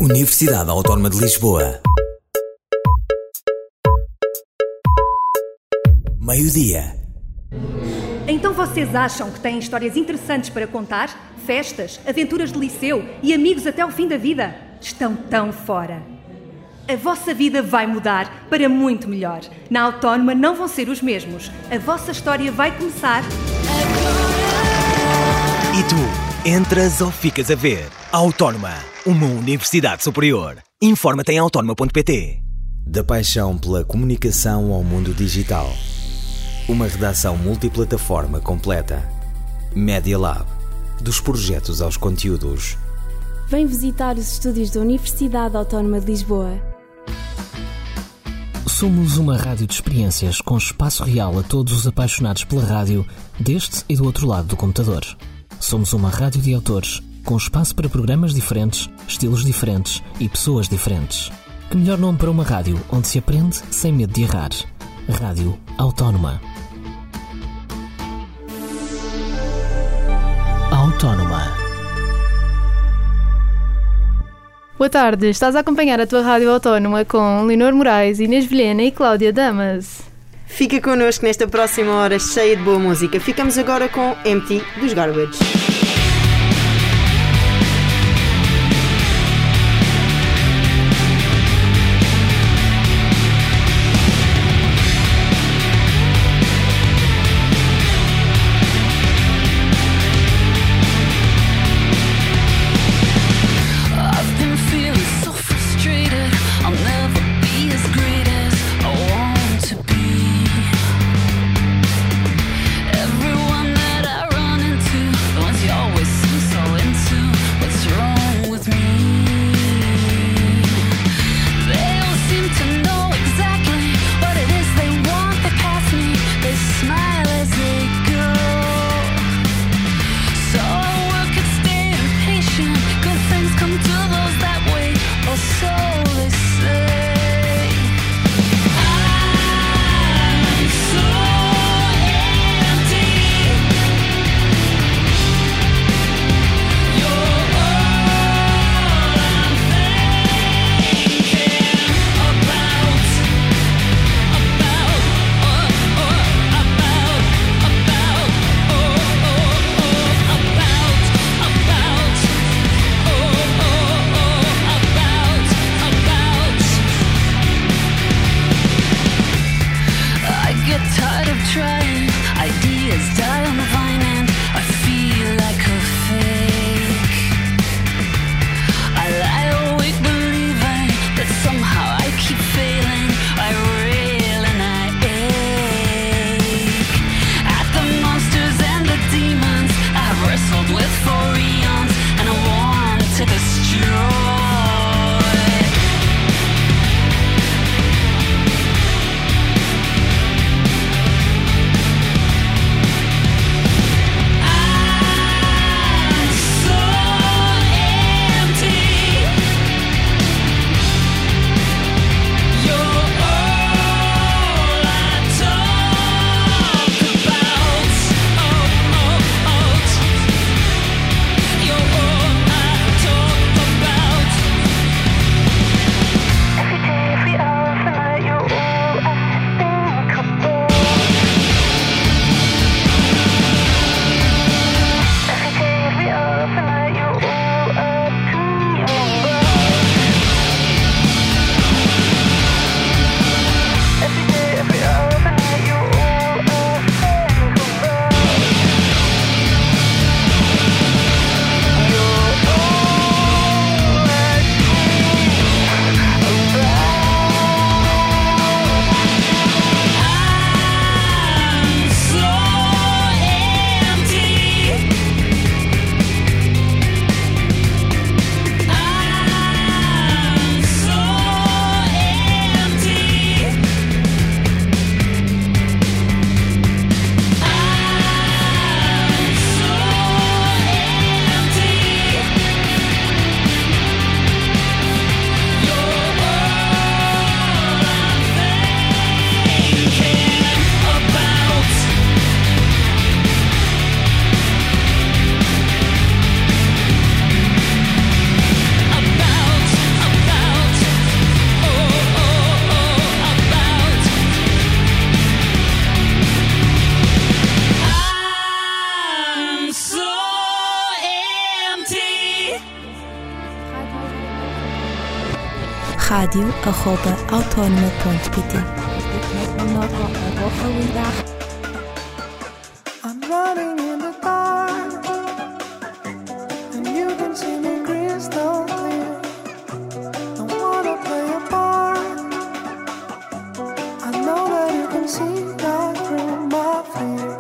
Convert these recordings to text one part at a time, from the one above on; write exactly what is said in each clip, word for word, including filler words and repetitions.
Universidade Autónoma de Lisboa. Meio-dia. Então vocês acham que têm histórias interessantes para contar? Festas, aventuras de liceu e amigos até o fim da vida? Estão tão fora. A vossa vida vai mudar para muito melhor. Na Autónoma não vão ser os mesmos. A vossa história vai começar... E tu, entras ou ficas a ver? Autónoma, uma universidade superior. Informa-te em autónoma ponto pt. Da paixão pela comunicação ao mundo digital. Uma redação multiplataforma completa. Media Lab. Dos projetos aos conteúdos. Vem visitar os estúdios da Universidade Autónoma de Lisboa. Somos uma rádio de experiências com espaço real a todos os apaixonados pela rádio, deste e do outro lado do computador. Somos uma rádio de autores, com espaço para programas diferentes, estilos diferentes e pessoas diferentes. Que melhor nome para uma rádio onde se aprende sem medo de errar. Rádio Autónoma. Autónoma. Boa tarde, estás a acompanhar a tua Rádio Autónoma com Leonor Moraes, Inês Vilhena e Cláudia Damas. Fica connosco nesta próxima hora cheia de boa música. Ficamos agora com Empty dos Garbage. Everyone that I run into, the ones you rádio arroba autónoma ponto pt. I'm running in the dark, and you can see me crystal clear. Don't wanna play a part. I know that you can see right through my fears.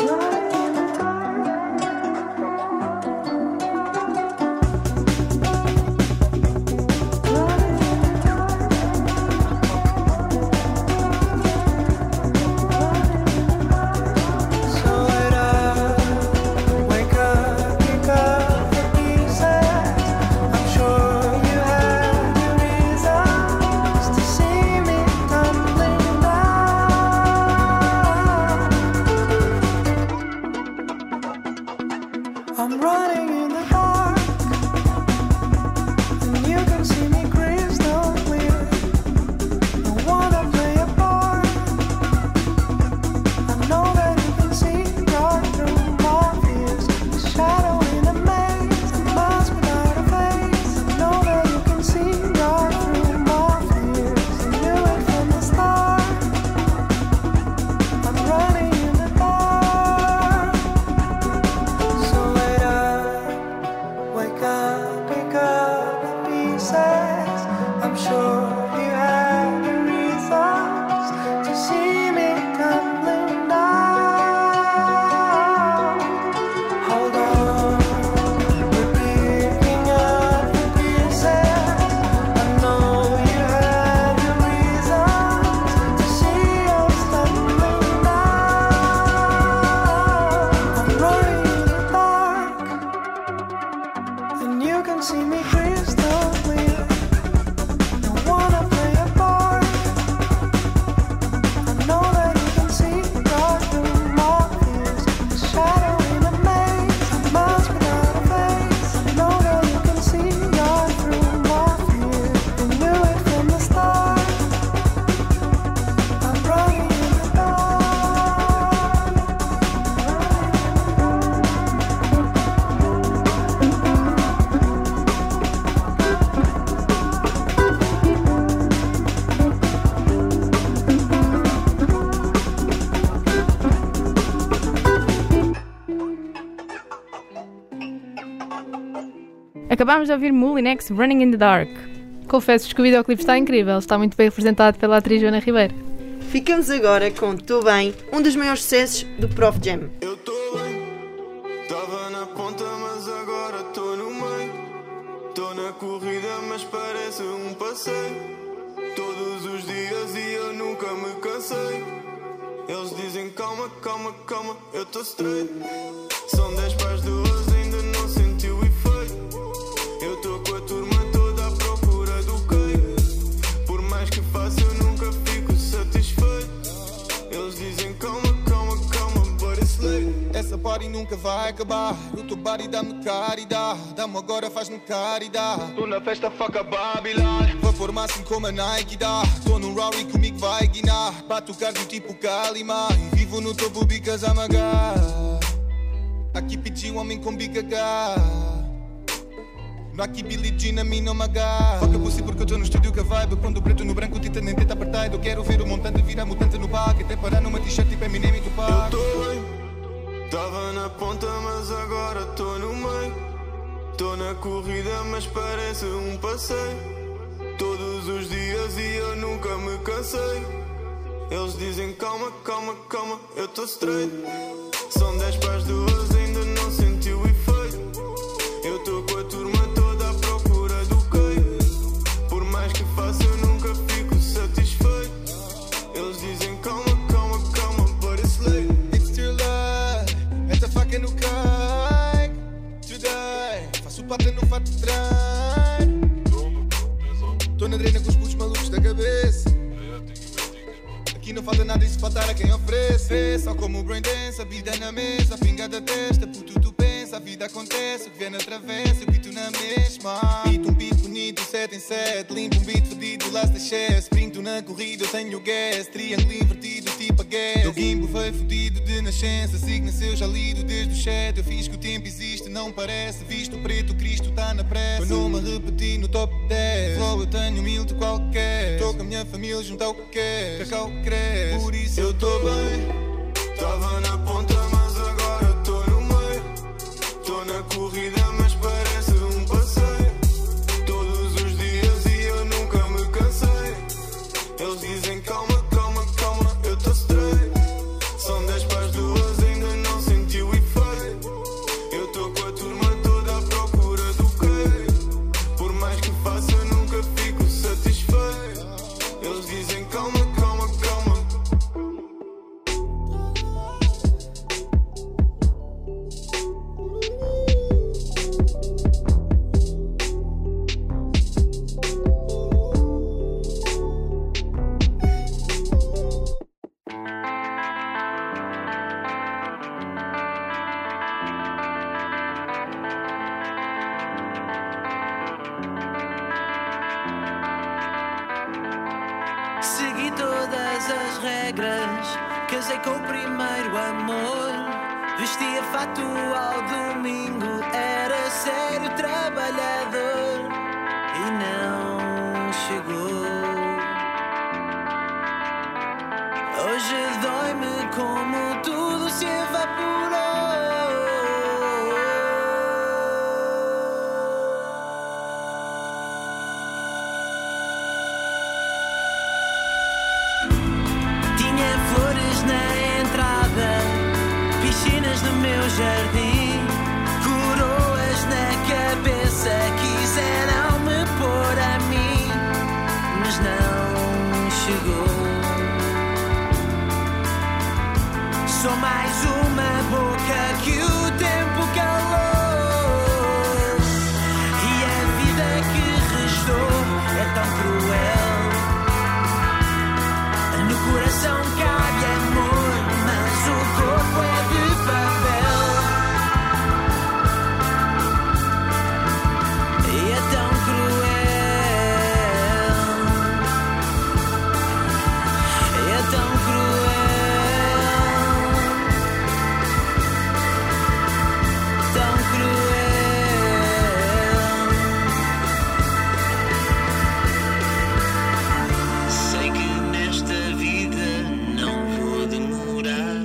Acabámos de ouvir Moulinex Running in the Dark. Confesso que o videoclipe está incrível, está muito bem representado pela atriz Joana Ribeiro. Ficamos agora com Tô Bem, um dos maiores sucessos do Prof Jam. Eu tô bem, tava na ponta mas agora tô no meio. Tô na corrida mas parece um passeio. Todos os dias e eu nunca me cansei. Eles dizem calma, calma, calma, eu tô straight. São dez para as duas, ainda não senti o efeito. Eu tô com a turma toda à procura do que. Por mais que faça eu nunca fico satisfeito. Eles dizem calma, calma, calma, but it's late. Essa party nunca vai acabar. O teu body dá-me caridade. Dá-me agora, faz-me caridade. Tô na festa, faca Babylon. Vapor máximo como a Nike dá. Tô num Rari, comigo vai guinar. Bato o cardio tipo Kalima. E vivo no topo bicas a magar. Aqui pedi um homem com bica H. No aqui Billie Jean a mim não me agarra. Foca pussy porque eu tô no estúdio que a vibe. Quando o preto no branco, tita nem tenta apartheid. Eu quero ver o montante virar mutante no parque. Até parar numa t-shirt tipo Eminem e Tupac. Eu tô bem, tava na ponta mas agora tô no meio. Tô na corrida mas parece um passeio. Todos os dias e eu nunca me cansei. Eles dizem calma, calma, calma, eu tô straight. São dez para as duas, ainda não senti o efeito. Eu tô com a turma toda à procura do que. Por mais que faça eu nunca fico satisfeito. Eles dizem calma, calma, calma, but it's late. It's too late. Esta faca no cai. Today. Faço pata no fato de treino. Tô na drena com os putos malucos da cabeça. Aqui não falta nada e se faltar a quem oferece. Só como o brain dance, a vida na mesa, a pinga da testa, puto tu pensa, a vida acontece, o que vem na travessa, eu pito na mesma. Pito um beat bonito, sete em sete, limpo um beat fedido, last da chest, sprinto na corrida, eu tenho gas, triângulo invertido, tiro ir para guerra. Teu gimbo veio fodido de nascença, signa seu já lido desde o chat. Eu fiz que o tempo existe, não parece. Visto preto, Cristo tá na pressa. Para não me repetir no top dez. Flow eu tenho humilde qualquer. Tô com a minha família junto ao que quer. Cacau cresce, por isso eu tô bem. Tava na ponta mas agora tô no meio. Tô na corrida mas parece um passeio. Todos os dias e eu nunca me cansei. Eles dizem calma, calma, calma, eu tô straight. São dez para as duas, ainda não senti o efeito. Eu tô com a turma toda à procura do quê? Por mais que faça eu nunca fico satisfeito. Eles dizem calma, calma, calma. Segui todas as regras, casei com o primeiro amor. Vestia fato ao domingo, era sério trabalhador e não chegou. Hoje dói-me como tudo se evaporou. Na entrada, piscinas no meu jardim, coroas na cabeça, quiseram me pôr a mim, mas não chegou. Sou mais uma boca que o tempo calou, e a vida que restou é tão cruel. No coração cabe amor, mas o corpo é de papel. E é tão cruel, e é tão cruel, tão cruel. Sei que nesta vida não vou demorar.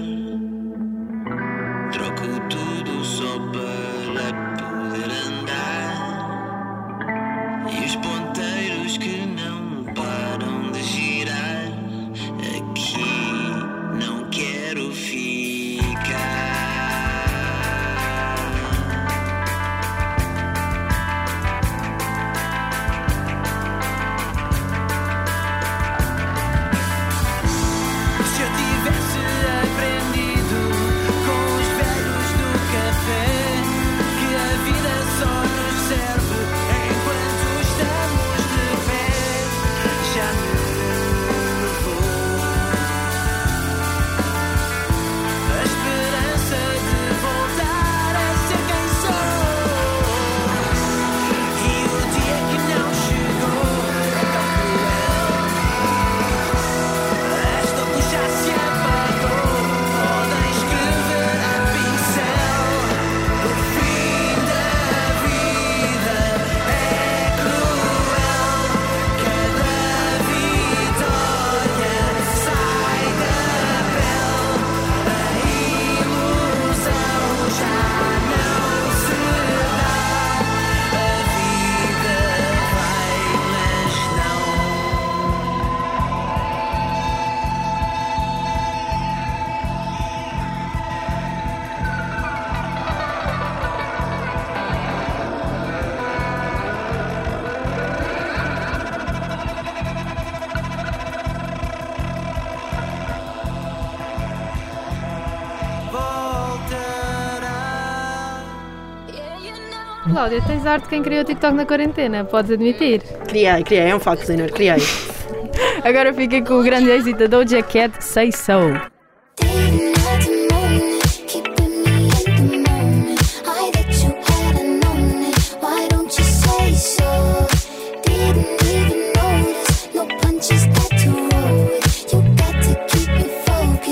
Troco tudo só para poder andar. E os ponteiros que não param de girar, aqui não quero ficar. Se eu tivesse aprendido com os velhos do café que a vida só nos serve enquanto estamos de pé, já me levou a esperança de voltar a ser quem sou. E o dia que não chegou é tão cruel. Esta luz já se apagou, podem escrever a pincel. O fim da vida é cruel. Cada vitória sai da pele. A ilusão já não se dá. A vida vai, mas não. Voltará. Cláudia, tens arte quem criou o TikTok na quarentena, podes admitir. Criei, criei, é um facto, Leonor, criei. Agora fica com o grande êxito da Doja Cat, Say So. Didn't even notice, no punches that to roll with. You got to keep me focused.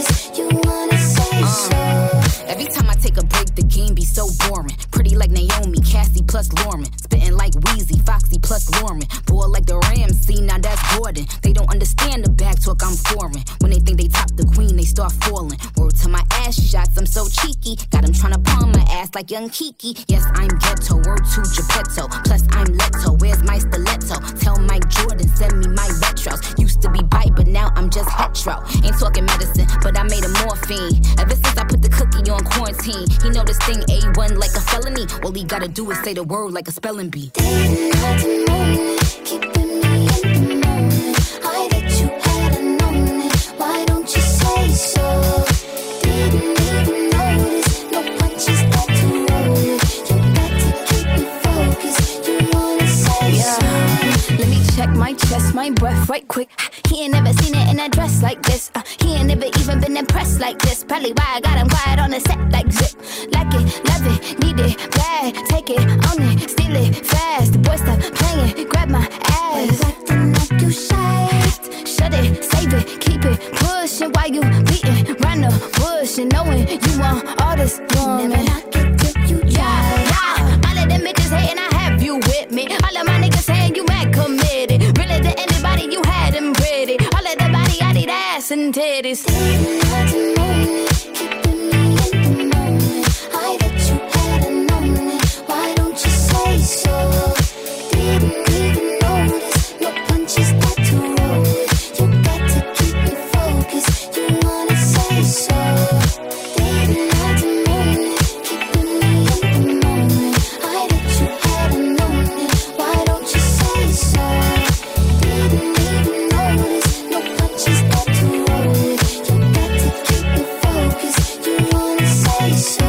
Body like Naomi, Cassie plus Lauren. Spitting like Wheezy, Foxy plus Lauren. Boy like the Ramsey, now that's Gordon. They don't understand the back talk, I'm foreign. When they think they top the queen, they start falling. Word to my ass shots, I'm so cheeky. Got them tryna palm my ass like young Kiki. Yes, I'm ghetto, word to Geppetto. Plus I'm Leto, where's my stiletto? Tell Mike Jordan, send me my retros. Used to be bite, but now I'm just hetero. Ain't talking medicine, but I made a morphine. Ever since I put the cookie on quarantine, he know this thing A one like a felony. All he gotta do is say the word like a spelling bee. Didn't have to know it, keeping me in the moment. I that you hadn't known it, why don't you say so? Didn't even notice, no punches got to roll it. You got to keep me focused, you wanna say Yeah. so. Let me check my chest, my breath right quick. He ain't never seen it in a dress like this. Uh, he ain't never even been impressed like this. Probably why I got him quiet on the set like zip. Like it, love it, need it, bad. Take it, own it, steal it, fast. The boy stop playing, grab my ass. Acting like you shy. Shut it, save it, keep it pushing while you beating round the bush and knowing you want all this woman. Never knock it till you try. Yeah, yeah. All of them bitches hating, I have you with me. All of my niggas saying you mad committed. Really to anybody, you had them pretty. All of the body, I need ass and titties. Didn't have to know it, keeping me in the moment. I that you hadn't known it, why don't you say so? Didn't even notice, no punches got to roll it. You got to keep me focused, you wanna say so. Didn't have to know it, keeping me in the moment. I that you hadn't known it, why don't you say so? Didn't even notice, no punches got to roll it. You got to keep me focused, you wanna say so.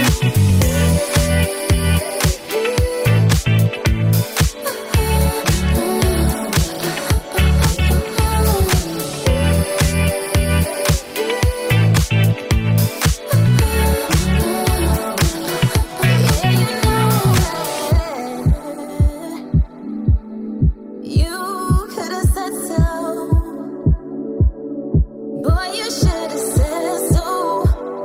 You could have said so. Boy, you should have said so.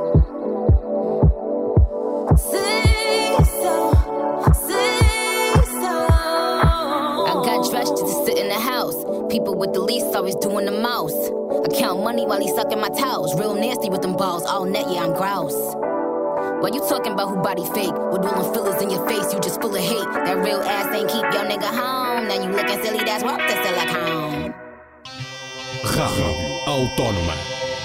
Say so. Say so. I got dressed just to sit in the house. People with the least always doing the most. I count money while he sucking my towels. Real nasty with them balls. All net, yeah, I'm grouse. Why you talking about who body fake? With all them fillers in your face, you just full of hate. That real ass ain't keep your nigga home. Now you looking silly, that's work to silicone. Rádio Autónoma.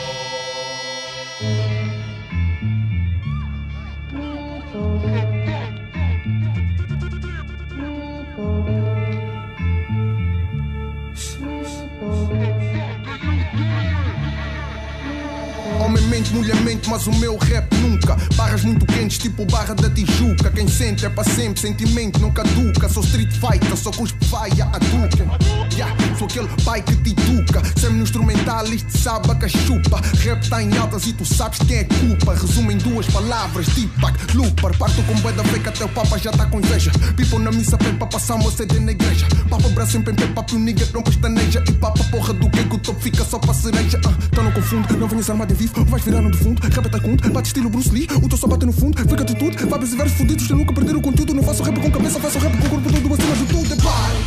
Homem mente, mulher mente, mas o meu rap nunca. Barras muito quentes, tipo barra da Tijuca. Quem sente é para sempre, sentimento não caduca. Sou street fighter, só cuspe faia a duca. Yeah, sou aquele pai que tituca. Sempre no instrumental, isto sabe a cachupa. Rap tá em altas e tu sabes quem é culpa. Resumo em duas palavras, Deepak, Looper. Parto com bué da feca até o papa já tá com inveja. People na missa pede pra passar uma C D na igreja. Papa braço sempre em pé, papo o nigga não pestaneja. E papa porra do que que o topo fica só pra cereja. uh, Então não confundo, não venhas armado em vivo. Vais virar no defunto, rap é taekwondo. Bate estilo Bruce Lee, o teu só bate no fundo. Fica atitude, vibes e versos fudidos. Eu nunca perder o conteúdo. Não faço rap com cabeça, faço rap com o corpo todo acima de tudo. É pare.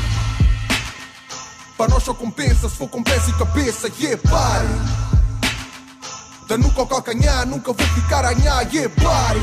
Para nós só compensa se for com peça e cabeça. Yeah, pare. Da nuca ao calcanhar, nunca vou ficar a anhar. Yeah, pare.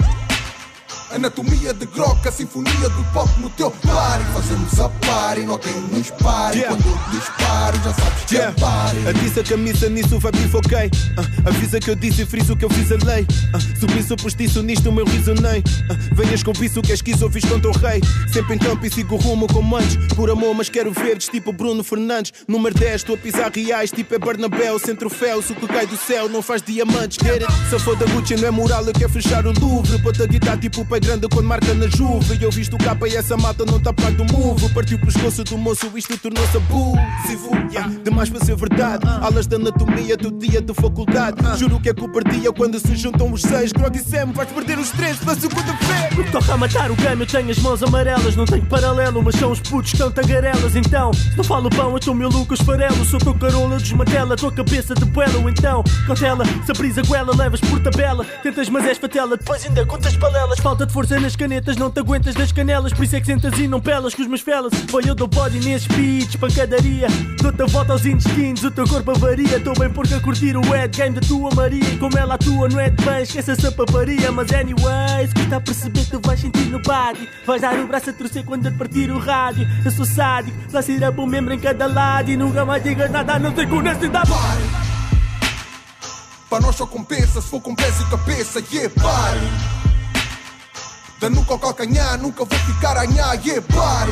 Anatomia de groca, sinfonia do pop no teu pare. Fazemos a pare, não tem nos pare. Yeah. Quando eu disparo, já sabes que Yeah. é pare. Avisa a camisa, nisso vai bifoquei. uh, Avisa que eu disse e friso que eu fiz a lei. uh, Subiço postiço, nisto o meu risonei. uh, Venhas com viço que és quiso, fiz contra o rei. Sempre em campo e sigo rumo como antes. Por amor, mas quero verdes, tipo Bruno Fernandes. Número dez, estou a pisar reais, tipo é Bernabéu. Sem troféus, o que cai do céu não faz diamantes. Get it? Se for da Gucci não é moral, eu quero fechar o Louvre. Bota a guitarra tipo o pé grande quando marca na Juve. E eu visto o capa e essa mata não tá pago do move. Partiu o pescoço do moço, isto tornou-se abusivo. Yeah. Demais para ser verdade. Aulas de anatomia do dia de faculdade. Juro que é cobardia quando se juntam os seis. Grog e Sam, vais perder os três pela segunda vez. No que toca a matar o game, eu tenho as mãos amarelas. Não tenho paralelo, mas são os putos que estão tagarelas. Então, se não falo pão, eu estou meu Lucas Farelo. Sou tua carola, desmantela, tua cabeça de buelo. Então, cautela, se abris a goela, levas por tabela. Tentas, mas és fatela, depois ainda contas balelas. Falta de força nas canetas, não te aguentas das canelas. Por isso é que sentas e não pelas com os meus felas. Olha, eu dou body nesses beats, pancadaria. Dou-te a volta aos intestinos, o teu corpo avaria. Estou bem porque a curtir o head game da tua Maria. E como ela atua não é de bem, esquece essa paparia. Mas anyways, custa a perceber que tu vais sentir no body. Vais dar o braço a torcer quando te partir o rádio. Eu sou sádico, lá se irá um membro em cada lado. E nunca mais digas nada, a não ser com honestidade. Para nós só compensa se for com pés e cabeça. Yeah, pare. Da nuca ao calcanhar, nunca vou ficar a nhar. Yeah, pare.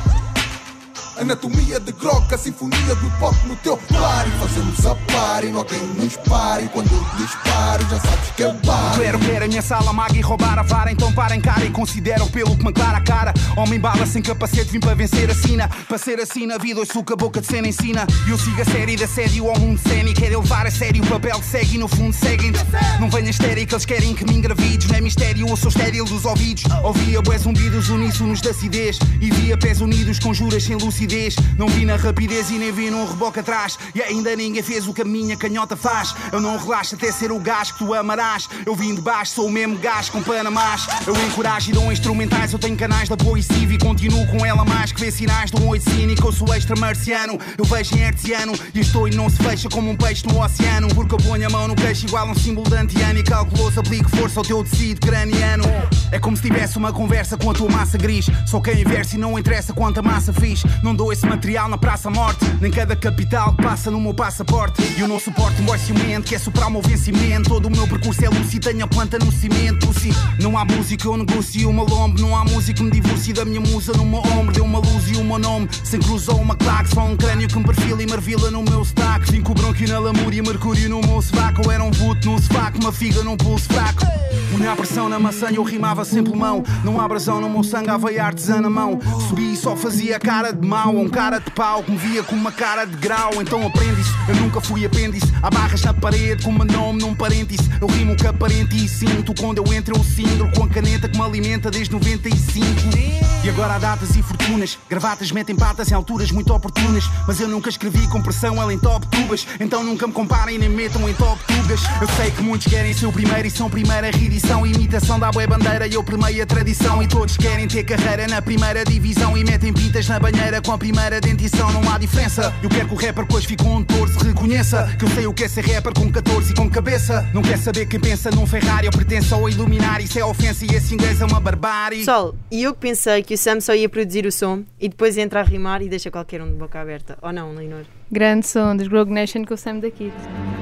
Anatomia de groca, sinfonia do pop no teu pare. Fazemos a pare, não há quem nos pare. Quando eu disparo, já sabes que é bar. Quero ver a minha sala maga e roubar a vara. Então parem cara e consideram pelo que me aclara a cara. Homem bala sem capacete, vim para vencer a sina. Para ser assim na vida, hoje suco a boca de cena ensina. E eu sigo a série da assédio ao mundo cénico. Quero levar a sério o papel de segue e no fundo seguem-te. Não venha estéril que eles querem que me engravides. Não é mistério, eu sou estéril dos ouvidos. Ouvia bués zumbidos uníssonos da acidez. E via pés unidos com juras sem lucidez. Não vi na rapidez e nem vi num reboque atrás. E ainda ninguém fez o que a minha canhota faz. Eu não relaxo até ser o gajo que tu amarás. Eu vim de baixo, sou o mesmo gajo com panamás. Eu encorajo e dou instrumentais. Eu tenho canais de apoio cívico e continuo com ela mais que vê sinais de um oito cínico. Eu sou extra-marciano, eu vejo em hertziano. E estou e não se fecha como um peixe no oceano. Porque eu ponho a mão no queixo igual um símbolo de antiano. E calculoso aplico força ao teu tecido craniano. É como se tivesse uma conversa com a tua massa gris. Só quem inversa e não interessa quanta massa fiz. Não dou esse material na praça morte. Nem cada capital que passa no meu passaporte. E eu não suporto um boy ciumento que é superar o meu vencimento. Todo o meu percurso é lúcido, tenho a planta no cimento. Pussy. Não há música, eu negocio uma lombo. Não há música que me divorcie da minha musa no meu ombro. Deu uma luz e o meu nome sem cruzou uma claque. Só um crânio que me perfila e marvila no meu sotaque. Cinco bronco na lamúria, mercúrio no meu sovaco. Eu era um puto no sovaco, uma figa num pulso fraco. Punha a pressão na maçã e eu rimava sem pulmão. Não há brasão no meu sangue, aveia artesã na mão. Subi e só fazia cara de mau. Um cara de pau que me via com uma cara de grau. Então aprende isso, eu nunca fui apêndice. Há barras na parede com o meu nome num parêntese. Eu rimo que aparente e sinto. Quando eu entro eu cindro com a caneta que me alimenta desde noventa e cinco. E agora há datas e fortunas. Gravatas metem patas em alturas muito oportunas. Mas eu nunca escrevi com pressão, ela em top tubas. Então nunca me comparem nem metam em top tugas. Eu sei que muitos querem ser o primeiro e são primeira reedição. Imitação da bué bandeira e eu primei a tradição. E todos querem ter carreira na primeira divisão. E metem pintas na banheira com a primeira dentição. Não há diferença. Eu quero que o rapper que hoje ficou um torso reconheça que eu sei o que é ser rapper com catorze e com cabeça. Não quer saber quem pensa num Ferrari ou pertence ao iluminar. Isso é ofensa e esse inglês é uma barbárie. Pessoal, e eu que pensei que o Sam só ia produzir o som e depois entra a rimar e deixa qualquer um de boca aberta. Ou não, Leonor? Grande som dos Rogue Nation com o Sam da Kid.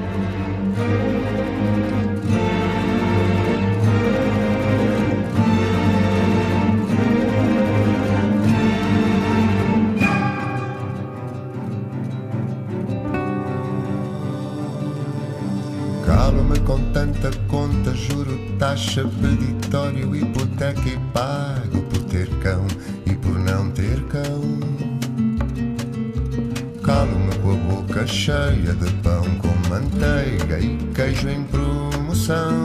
Calo-me com tanta conta, juro, taxa, peditório, hipoteca e pago por ter cão e por não ter cão. Calo-me com a boca cheia de pão com manteiga e queijo em promoção.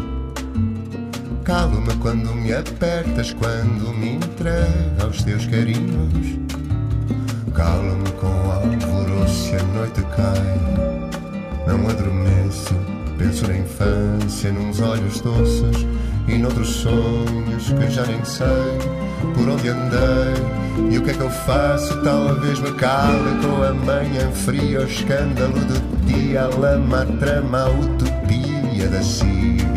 Calo-me quando me apertas, quando me entrega aos teus carinhos. Calo-me com alvoroço se a noite cai. Não adormeço, penso na infância, nos olhos doces e noutros sonhos que já nem sei por onde andei e o que é que eu faço. Talvez me cale com a manhã fria, o escândalo do dia, a lama, a trama, a utopia da civilização.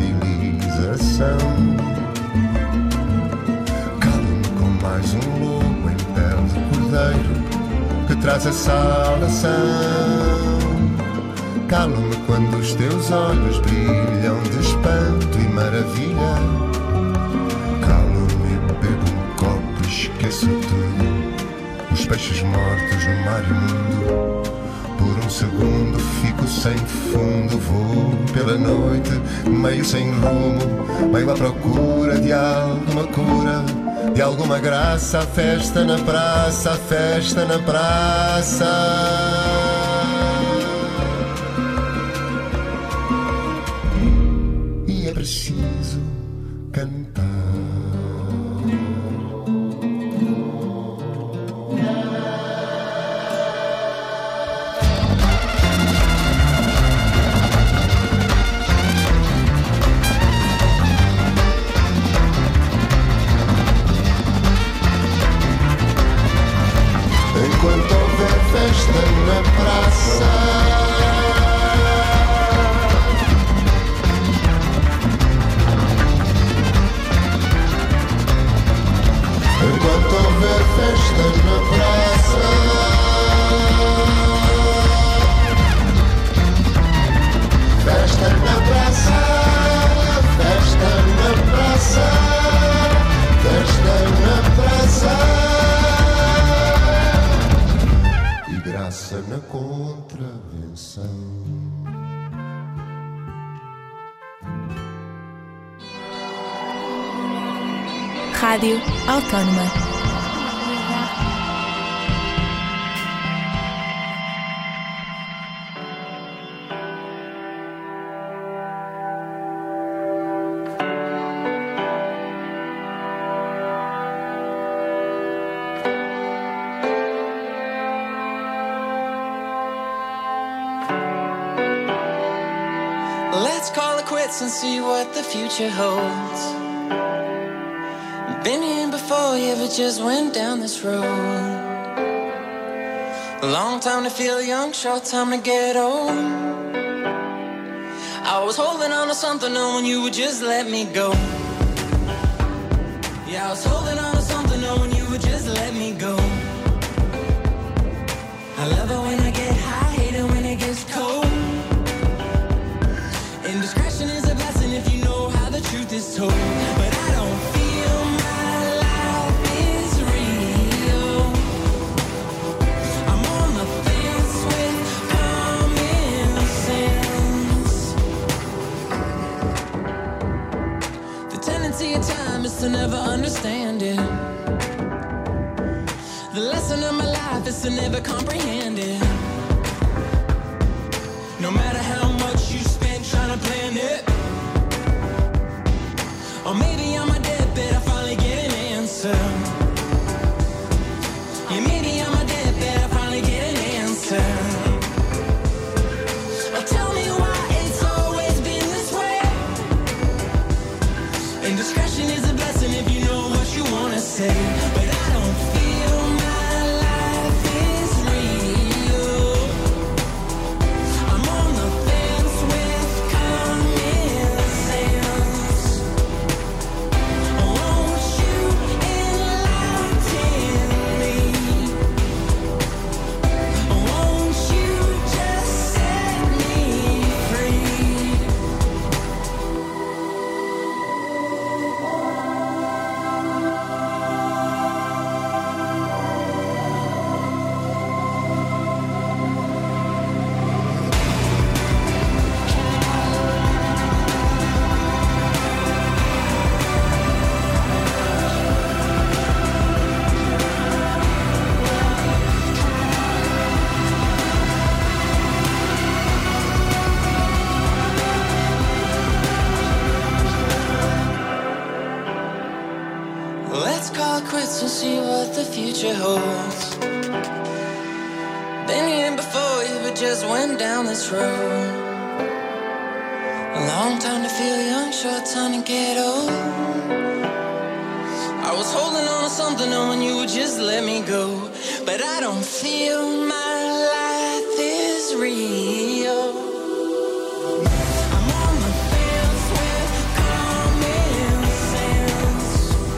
Calo-me com mais um lobo em pele de cordeiro que traz a saudação. Calo-me quando os teus olhos brilham de espanto e maravilha. Calo-me, bebo um copo e esqueço tudo. Os peixes mortos no mar imundo. Por um segundo fico sem fundo. Vou pela noite, meio sem rumo, meio à procura de alguma cura, de alguma graça. A festa na praça, a festa na praça. Preciso cantar. ver festa na praça. Festa na praça, festa na praça, festa na praça. E graça na contravenção. Rádio Autónoma. Let's call it quits and see what the future holds. Been here before, yeah, but just went down this road. A long time to feel young, short time to get old. I was holding on to something knowing you would just let me go. Yeah, I was holding on to something knowing you would just let me go. I love it when I get high, hate it when it gets cold. Indiscretion is a blessing if you know how the truth is told. But I don't feel my life is real. I'm on the fence with common sense. The tendency of time is to never understand it. The lesson of my life is to never comprehend it. No matter how much you spend trying to plan it, or maybe on my deathbed I finally get an answer. Yeah, maybe on my deathbed I finally get an answer. Or tell me why it's always been this way. Indiscretion is a blessing if you know what you wanna say. But I don't feel my life is real. I'm on the fence with common sense. Won't you enlighten me? Won't you just set me free? Let's call it quits and see what the future holds. Been here before you, but just went down this road. A long time to feel young, short time to get old. I was holding on to something knowing you would just let me go. But I don't feel my life is real. I'm on the fence with common sense.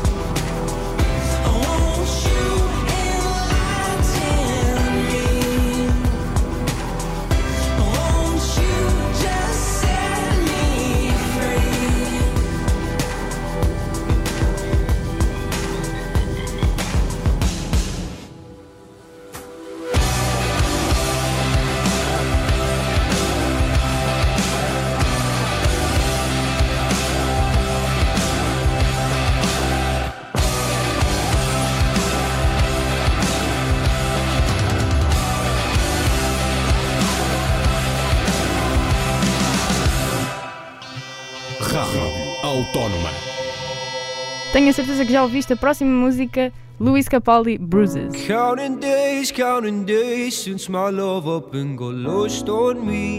Won't you enlighten me? Won't you just set me free? Rádio Autónoma. Tenho a certeza que já ouviste a próxima música, Luis Capaldi, Bruises. Counting days, counting days since my love up and got lost on me.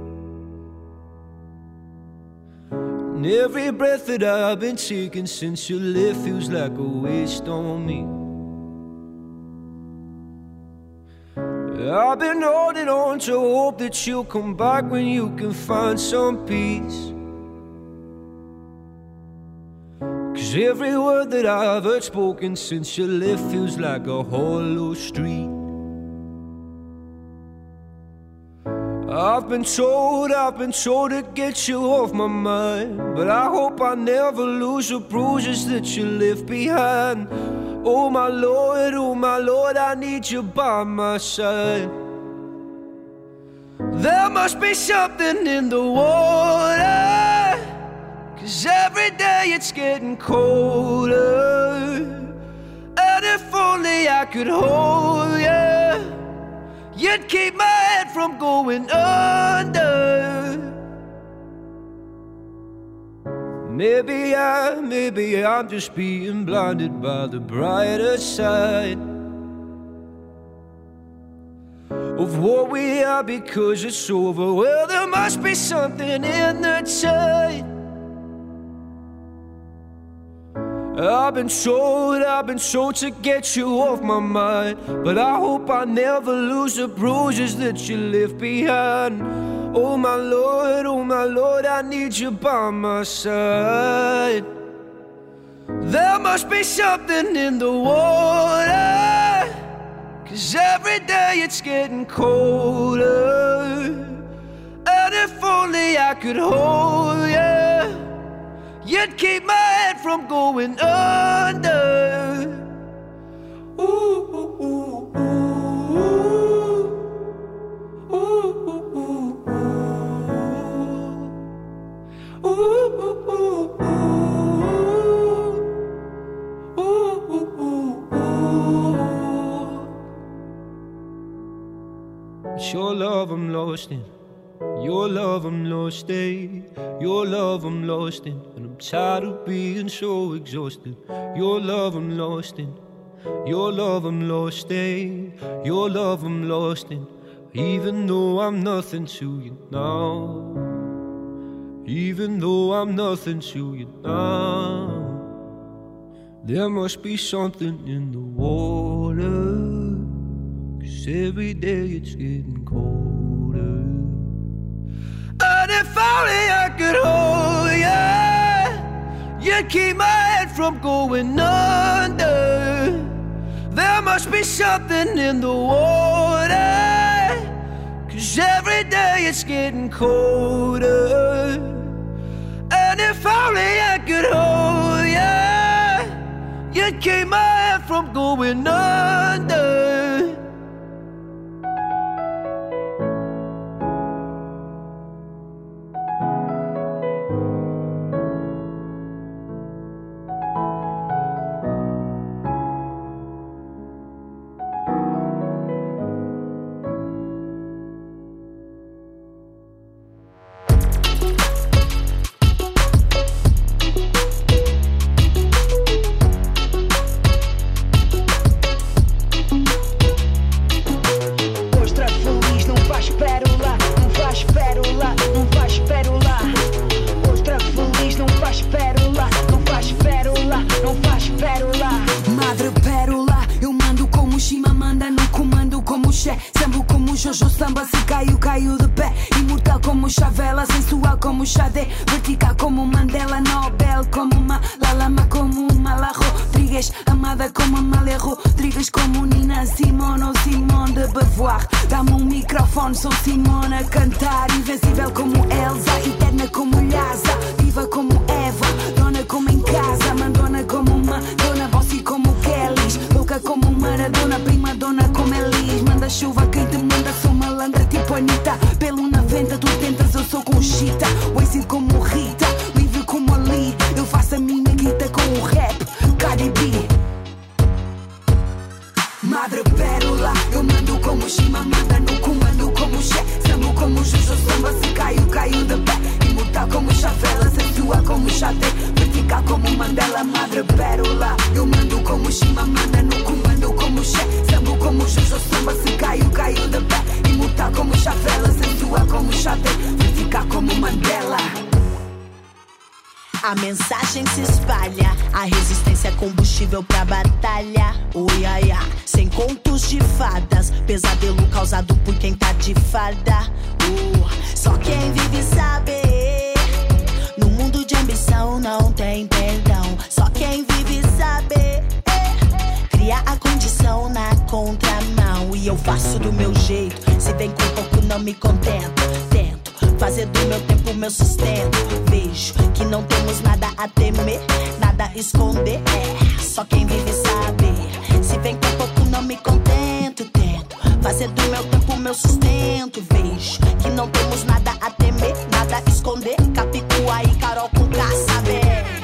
And every breath that I've been taking since you left feels like a waste on me. I've been holding on to hope that you'll come back when you can find some peace. 'Cause every word that I've heard spoken since you left feels like a hollow street. I've been told, I've been told to get you off my mind, but I hope I never lose the bruises that you left behind. Oh my Lord, oh my Lord, I need you by my side. There must be something in the water, 'cause every day it's getting colder. And if only I could hold you, you'd keep my head from going under. Maybe I, maybe I'm just being blinded by the brighter side of what we are because it's over. Well, there must be something in the tide. I've been told, I've been told to get you off my mind, but I hope I never lose the bruises that you left behind. Oh my Lord, oh my Lord, I need you by my side. There must be something in the water, 'cause every day it's getting colder. And if only I could hold you, you'd keep my head from going under. Ooh, ooh, ooh, ooh, ooh, ooh, ooh, ooh, ooh, ooh, ooh. It's your love I'm lost in. Your love I'm lost in, your love I'm lost in, and I'm tired of being so exhausted. Your love I'm lost in, your love I'm lost in, your love I'm lost in. Even though I'm nothing to you now, even though I'm nothing to you now, there must be something in the water, 'cause every day it's getting colder. And if only I could hold you, you'd keep my head from going under. There must be something in the water, 'cause every day it's getting colder. And if only I could hold you, you'd keep my head from going under. Jojo samba, se caiu, caiu de pé. Imortal como Chavela, sensual como Xadé. Vertical como Mandela, Nobel como uma Lalama, como uma La Rodrigues. Amada como Amália Rodrigues, como Nina Simone ou Simone de Beauvoir. Dá-me um microfone, sou Simone a cantar. Invencível como Elsa, eterna como Lhasa. Viva como Eva, dona como em casa. Mandona como uma dona, bossy como Kellys. Louca como Maradona, prima dona como Elis. Manda chuva, quem te manda, sou malandra tipo Anitta. Pelo na venta, tu tentas, eu sou Conchita. Wasted como Rita, livre como Ali. Eu faço a minha guita com o rap, Cardi B. Madre pérola, eu mando como Shima, manda no comando como Xé. Sambo como Jojo samba, se caiu, caiu de pé. Imortal como Chavela, sensual como Xadé. Vertical como Mandela, madre pérola. Eu mando como Shima, manda no comando como Xé. Sambo como Jojo samba, se caiu, caiu de pé. Imortal como Chavela, sensual como Xadé. Vertical como Mandela. A mensagem se espalha, a resistência é combustível pra batalha. Oi, ai, ai, sem contos de fadas, pesadelo causado por quem tá de farda. Uh, só quem vive sabe, no mundo de ambição condição não tem perdão. Só quem vive sabe. É. Cria a condição na contramão. E eu faço do meu jeito. Se vem com pouco não me contento. Tento fazer do meu tempo meu sustento. Vejo que não temos nada a temer, nada a esconder. É. Só quem vive sabe. Se vem com pouco não me contento. Tento fazer do meu tempo meu sustento. Vejo que não temos nada a temer, nada a esconder. Capicua e Carol com K, sabe?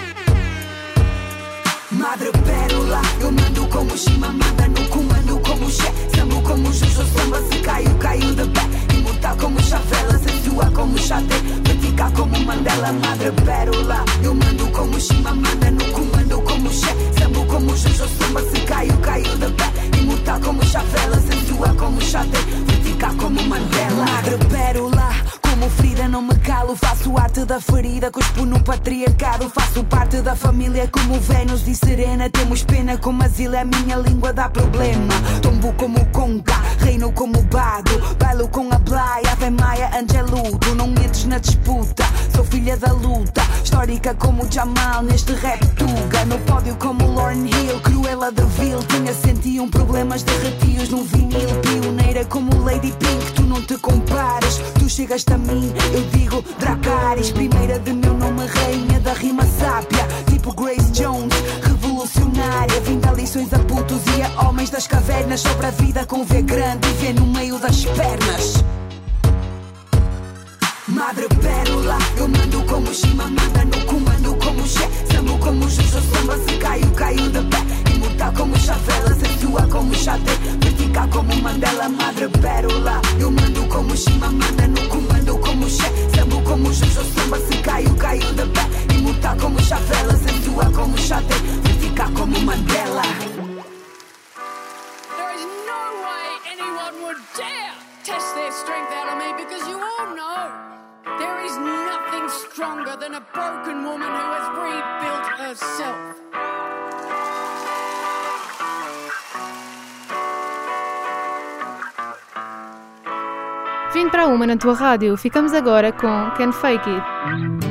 Madre pérola, eu mando como Shima, manda no comando como Xé. Sambo como Juju, samba se caiu, caiu de pé. Imortal como Chavela, sensual como Xadê. Vertical como Mandela, madre pérola. Eu mando como Shima, manda no comando como Xé. Sambo como Juju, samba se caiu, caiu de pé. Imortal como Chavela, sensual como Xadê. Vertical como Mandela, madre pérola. Como Frida não me calo, faço arte da ferida. Cuspo no patriarcado, faço parte da família como Vênus e Serena. Temos pena como asilo, a minha língua dá problema. Tombo como Conga, reino como Bado. Bailo com a Playa, Ave Maia, Angelu. Tu não entres na disputa, sou filha da luta. Histórica como Jamal, neste rap tuga. No pódio como Lauryn Hill, Cruella de Vil. Tinha cento e um problemas de arrepios no vinil. Pioneira como Lady Pink, tu não te comparas. Tu chegaste a mim, eu digo Dracarys. Primeira de meu nome, rainha da rima sábia. Tipo Grace Jones, revolucionária. Vim dar lições a putos e a homens das cavernas. Sobre a vida com V grande e V no meio das pernas. Madre pérola, eu mando como Shima, manda no comando como Xé. Sambo como Juju, samba se caiu, caiu de pé. Imortal como Chavela, sensual como Xadê. Vertical como Mandela, madre pérola. Eu mando como Shima, manda no comando como Xé. Sambo como Juju, samba se caiu, caiu de pé. Imortal como Chavela, sensual como Xadê. Vertical como Mandela. There is no way anyone would dare test their strength out of me, because you all know there is nothing stronger than a broken woman who has rebuilt herself. vinte para uma na tua rádio. Ficamos agora com Can't Fake It.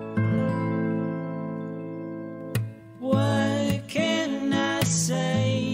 What can I say?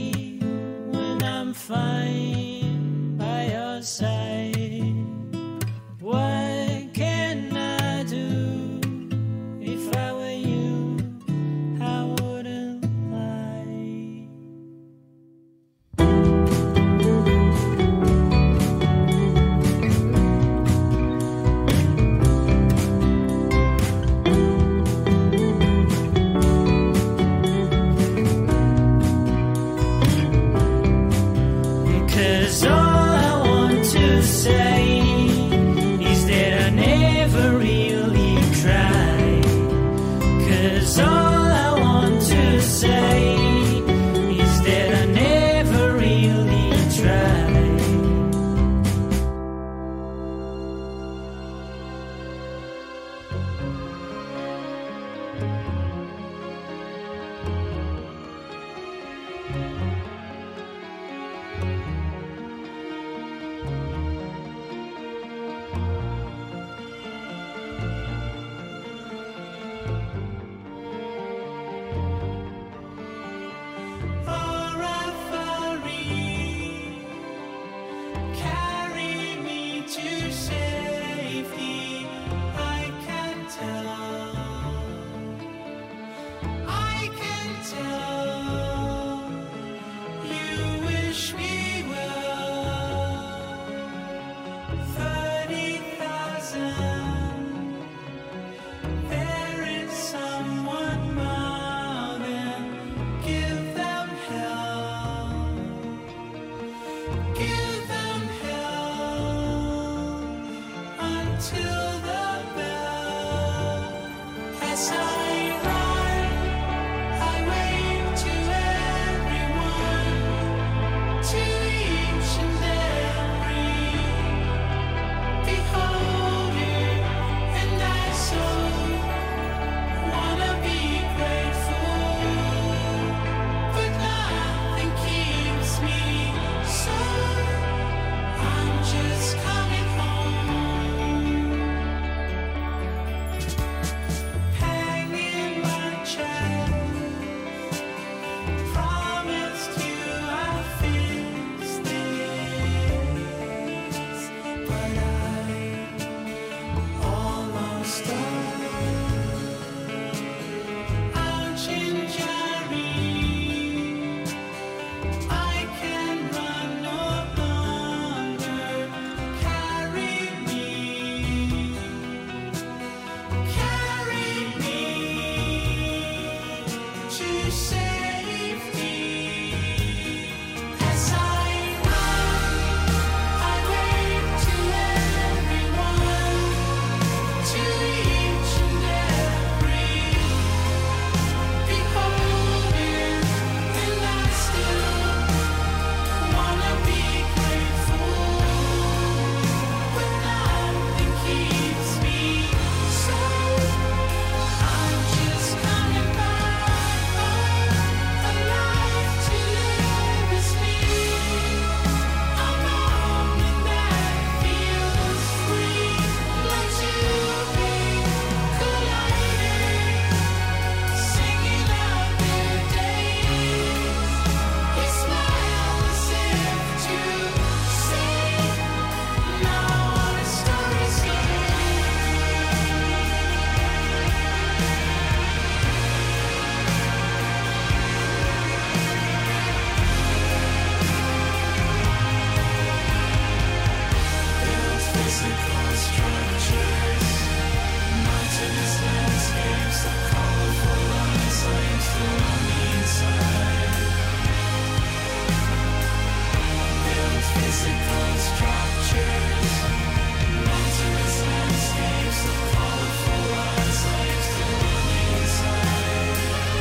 physical structures, mountainous landscapes of colorful lights I used to run inside.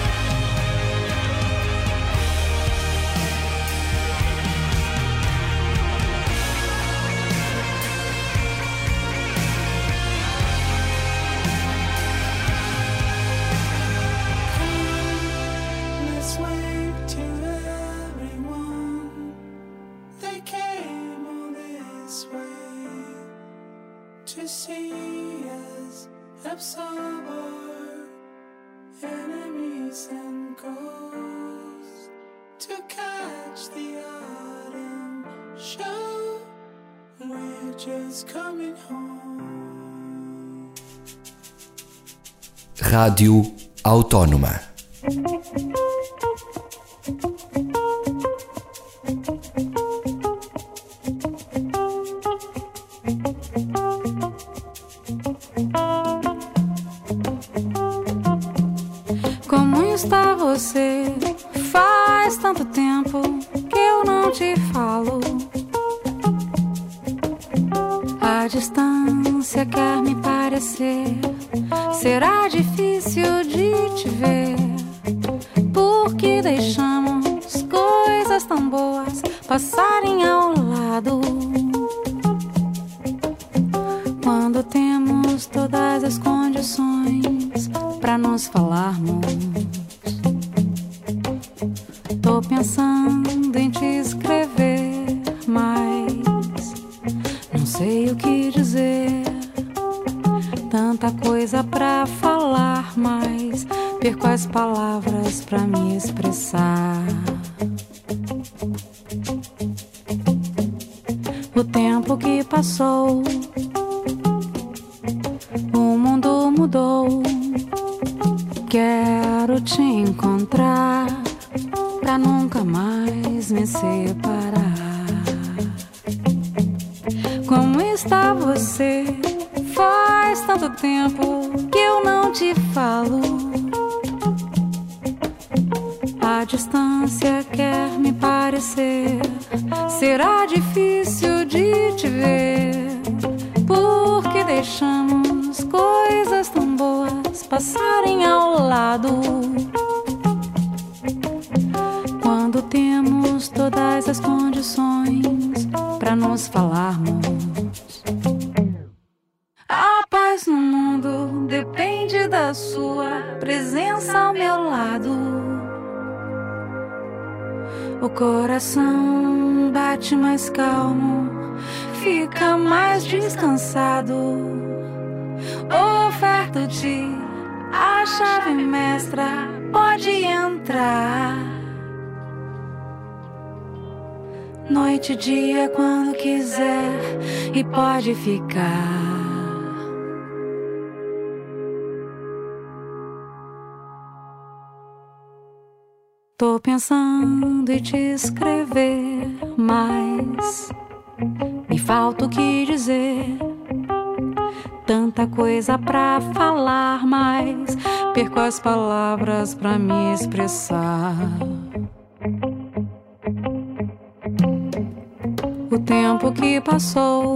Let's wave to everyone. They came all this way to see us absorb our enemies and ghosts, to catch the autumn show. We're just coming home. Rádio Autónoma. Como está você? Faz tanto tempo que eu não te falo. A distância quer me parecer. Será difícil de te ver, porque deixamos coisas tão boas passarem ao lado. Quando temos todas as condições pra nos falarmos, tô pensando em te escrever, mas não sei o que dizer. Tanta coisa pra falar, mas perco as palavras pra me expressar. O tempo que passou, o mundo mudou. Quero te encontrar pra nunca mais me separar. Como está você? Faz tanto tempo que eu não te falo. A distância quer me parecer. Será difícil de te ver, porque deixamos coisas tão boas passarem ao lado. Quando temos todas as condições pra nos falarmos. A paz no mundo depende da sua presença ao meu lado. O coração bate mais calmo, fica mais descansado. Oferto-te a chave mestra, pode entrar. Noite e dia quando quiser, e pode ficar. Tô pensando em te escrever, mas me falta o que dizer. Tanta coisa pra falar, mas perco as palavras pra me expressar. O tempo que passou,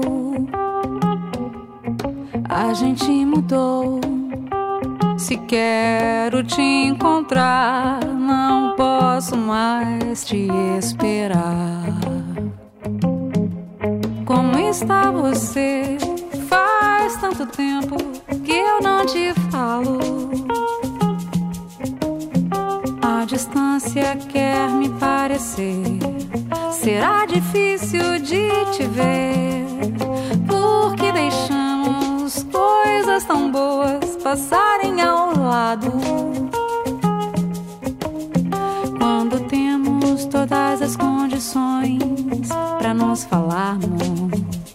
a gente mudou. Se quero te encontrar, não posso mais te esperar. Como está você? Faz tanto tempo que eu não te falo. A distância quer me parecer. Será difícil de te ver, porque deixamos coisas tão boas passarem ao lado. Quando temos todas as condições pra nos falarmos,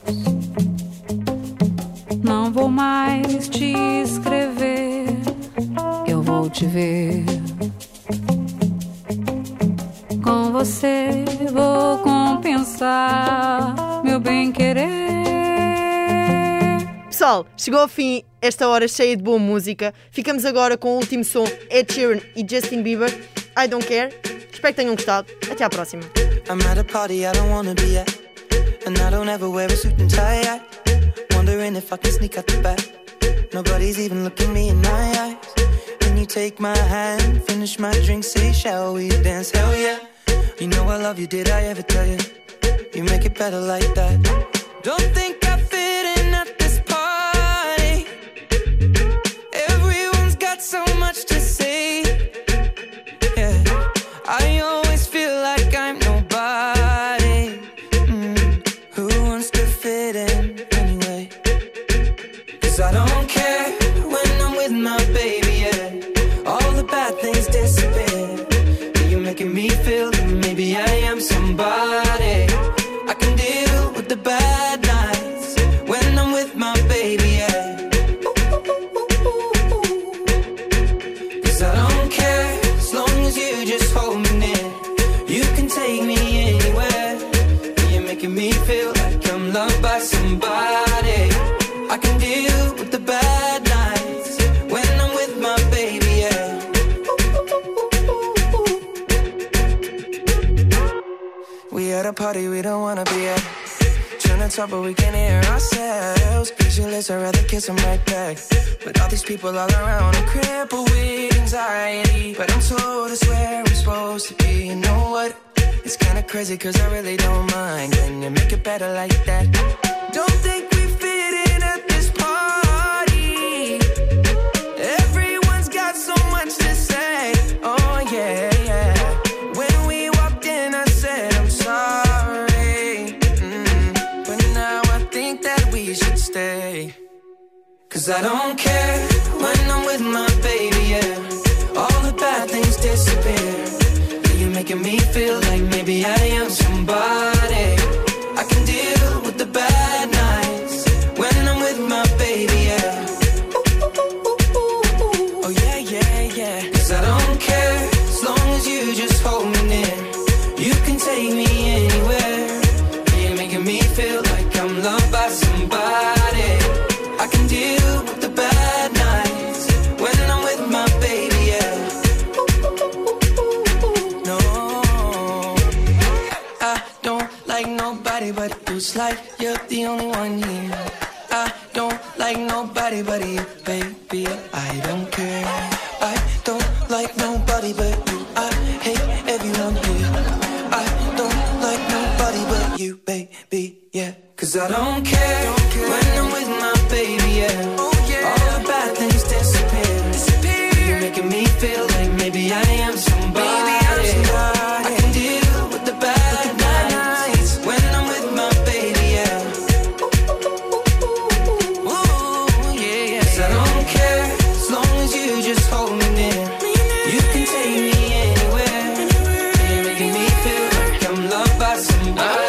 não vou mais te escrever, eu vou te ver. Com você vou compensar meu bem-querer. Pessoal, chegou ao fim esta hora cheia de boa música. Ficamos agora com o último som, Ed Sheeran e Justin Bieber, I Don't Care. Espero que tenham gostado. Até à próxima. I'm at a party I don't wanna be at. And I don't ever wear a suit and tie. I wondering if I can sneak out the back. Nobody's even looking me in my eyes. Can you take my hand, finish my drink, say shall we dance? Hell yeah. You know I love you, did I ever tell you? You make it better like that. Don't think I fit in at this party. Everyone's got so much to say. Yeah, I always feel like I'm nobody. Mm. Who wants to fit in anyway? Cause I don't care when I'm with my baby, yeah. All the bad things disappear. You're making me feel that maybe I am somebody. I can deal with the bad nights when I'm with my baby, yeah. Cause I don't care as long as you just hold me near. You can take me anywhere. You're making me feel like I'm loved by somebody. I can deal with the bad nights when I'm with my baby, yeah. We at a party we don't wanna be at. Trying to talk but we can't hear ourselves. Pictureless, I'd rather kiss them right back. But all these people all around, I'm crippled with anxiety. But I'm told it's where I'm supposed to be. You know what? It's kinda crazy cause I really don't mind. Can you make it better like that? Don't think we fit in at this party. Everyone's got so much to say. Oh yeah, yeah. When we walked in I said I'm sorry. Mm. But now I think that we should stay. Cause I don't care when I'm with my baby, yeah. All the bad things disappear. You're making me feel like maybe I am somebody. I can deal with the bad nights when I'm with my baby, yeah. Oh yeah, yeah, yeah. Cause I don't care as long as you just hold me near. You can take me anywhere. You're making me feel like I'm loved by somebody. I can deal with the bad nights when I'm with my baby, yeah. No, I don't like nobody but you. It's like you're the only one here. I don't like nobody but you, baby. I don't care. I don't like nobody but you. I hate everyone here. I don't like nobody but you, baby, yeah. Cause I don't care, don't care. When I'm with my baby, yeah. Oh, yeah. All the bad things disappear. disappear. You're making me feel like maybe I am somebody. Maybe I'm somebody. I can deal with the bad, with the bad nights when I'm with my baby, yeah. Ooh, yeah, yeah. Cause I don't care as long as you just hold me near. You can take me anywhere. You're making me feel like I'm loved by somebody.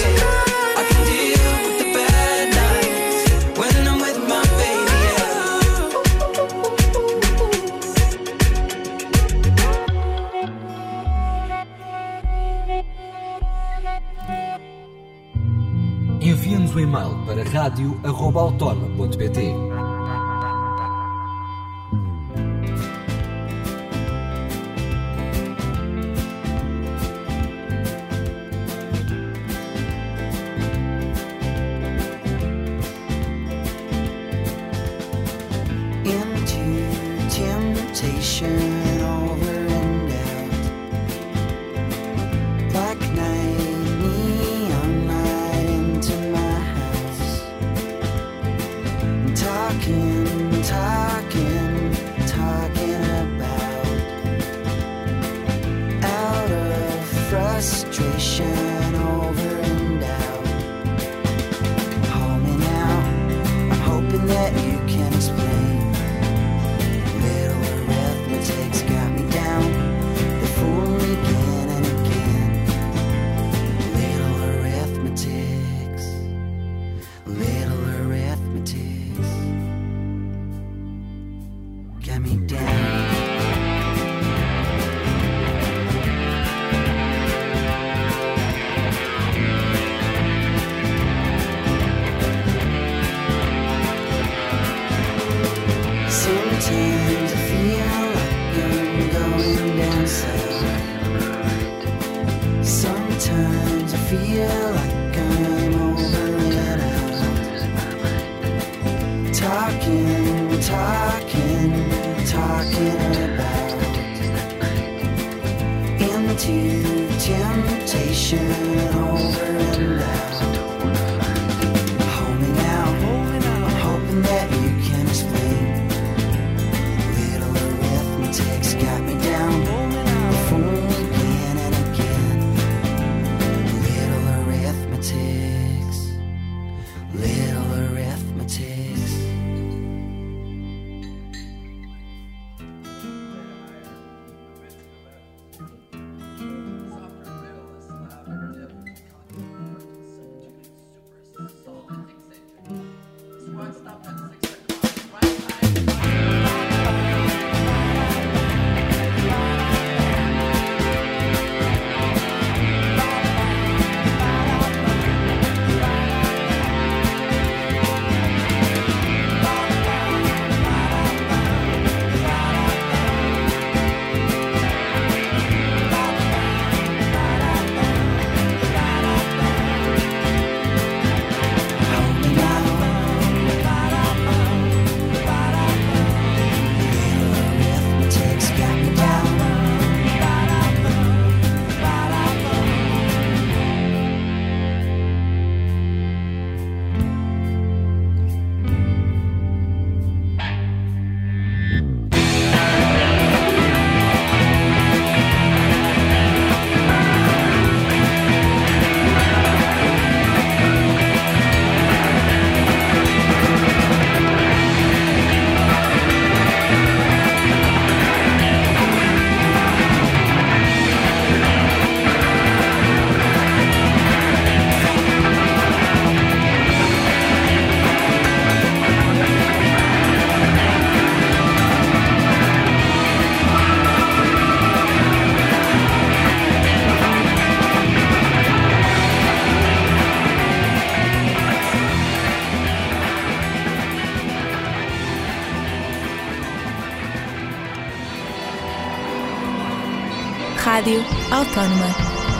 Envie-nos um e-mail para rádio arroba autónoma ponto pt. Into temptation, over and out, black night, neon light into my house, talking Rádio Autónoma.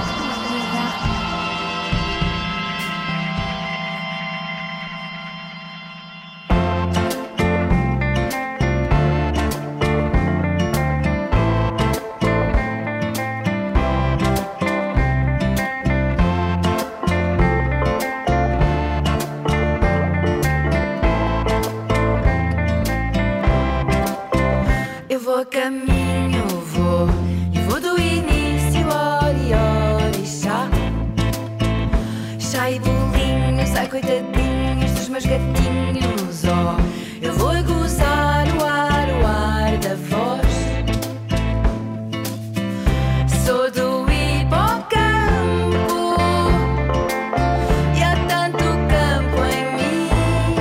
Eu vou a caminho, vou, e vou do início, ori, ori, chá. Chá e bolinhos, ai coitadinhos dos meus gatinhos, ó. Eu vou a gozar o ar, o ar da voz. Sou do hipocampo, e há tanto campo em mim.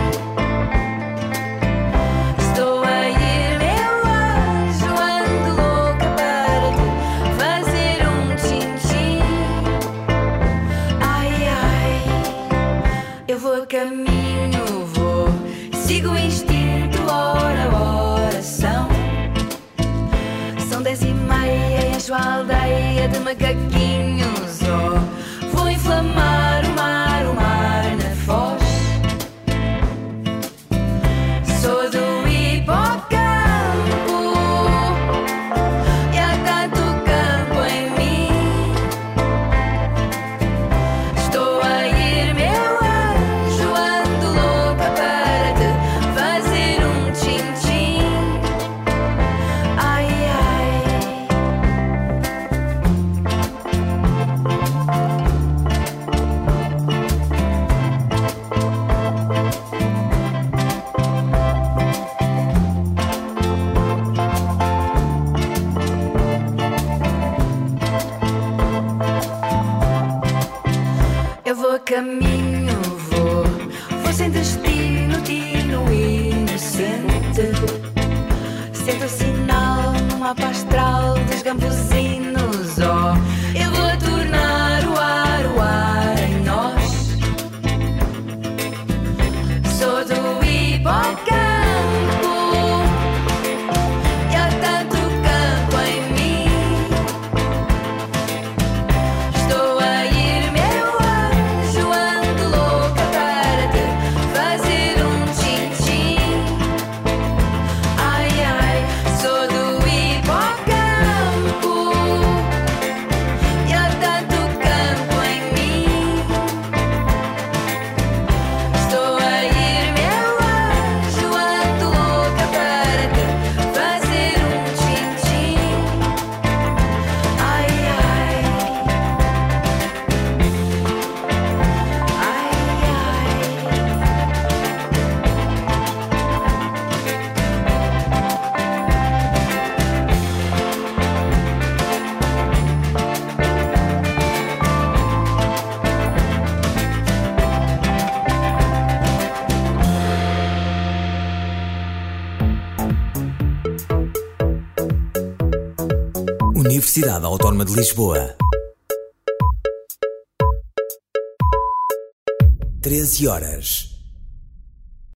Estou a ir, meu anjo, ando louca para te fazer um tchim-tchim. Ai, ai, eu vou a caminho, vou, sigo o instinto, ora, ora, são. São dez e meia, encho a aldeia de macaquinhos, oh. Vou inflamar o mar, o mar na foz. Sou do hipocampo, e há tanto campo em mim. Estou a ir, meu anjo, ando louca para te fazer um tchim-tchim. Ai, ai. Eu vou a caminho, vou, vou sem destino, tino inocente. Sento o sinal no mapa astral dos gambuzinos, ó. Eu vou a tornar o ar, o ar em nós. Sou do hipocampo, e há tanto campo em mim. Estou a ir, meu anjo, ando louca para te fazer um tchim-tchim. Ai, ai, sou do hipocampo, e há tanto campo em mim. Estou a ir, meu anjo, ando louca para te fazer um tchim-tchim. Ai, ai. Universidade Autónoma de Lisboa. treze horas.